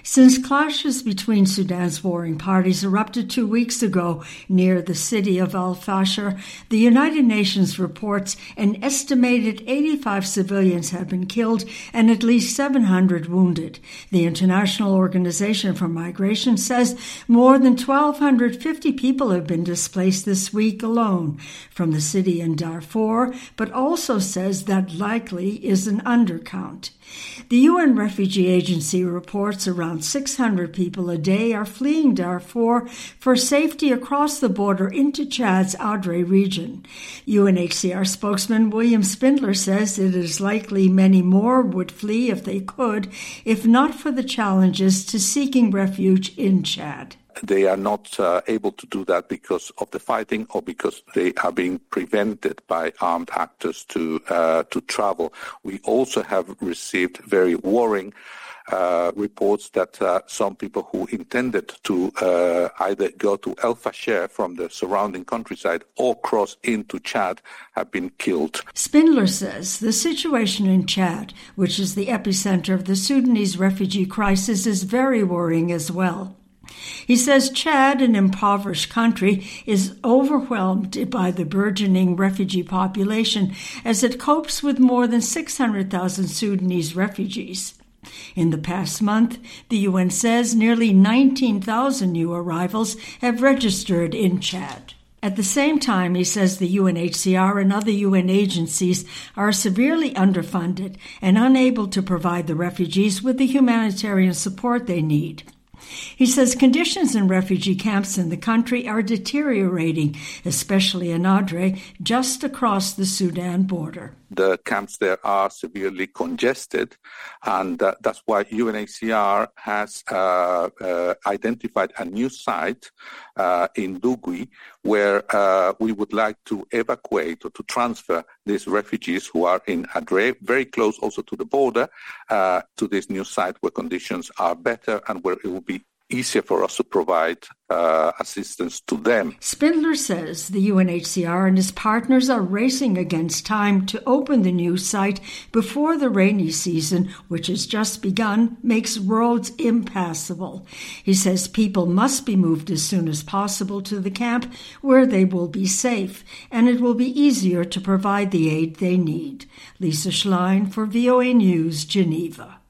Since clashes between Sudan's warring parties erupted 2 weeks ago near the city of Al-Fashir, the United Nations reports an estimated 85 civilians have been killed and at least 700 wounded. The International Organization for Migration says more than 1,250 people have been displaced this week alone from the city in Darfur, but also says that likely is an undercount. The UN Refugee Agency reports around 600 people a day are fleeing Darfur for safety across the border into Chad's Adre region. UNHCR spokesman William Spindler says it is likely many more would flee if they could, if not for the challenges to seeking refuge in Chad. They are not able to do that because of the fighting or because they are being prevented by armed actors to travel. We also have received very worrying reports that some people who intended to either go to El Fasher from the surrounding countryside or cross into Chad have been killed. Spindler says the situation in Chad, which is the epicenter of the Sudanese refugee crisis, is very worrying as well. He says Chad, an impoverished country, is overwhelmed by the burgeoning refugee population as it copes with more than 600,000 Sudanese refugees. In the past month, the UN says nearly 19,000 new arrivals have registered in Chad. At the same time, he says the UNHCR and other UN agencies are severely underfunded and unable to provide the refugees with the humanitarian support they need. He says conditions in refugee camps in the country are deteriorating, especially in Adre, just across the Sudan border. The camps there are severely congested, and that's why UNHCR has identified a new site in Dugui where we would like to evacuate or to transfer these refugees who are in Adre, very close also to the border, to this new site where conditions are better and where it will be easier for us to provide assistance to them. Spindler says the UNHCR and his partners are racing against time to open the new site before the rainy season, which has just begun, makes roads impassable. He says people must be moved as soon as possible to the camp where they will be safe, and it will be easier to provide the aid they need. Lisa Schlein for VOA News, Geneva.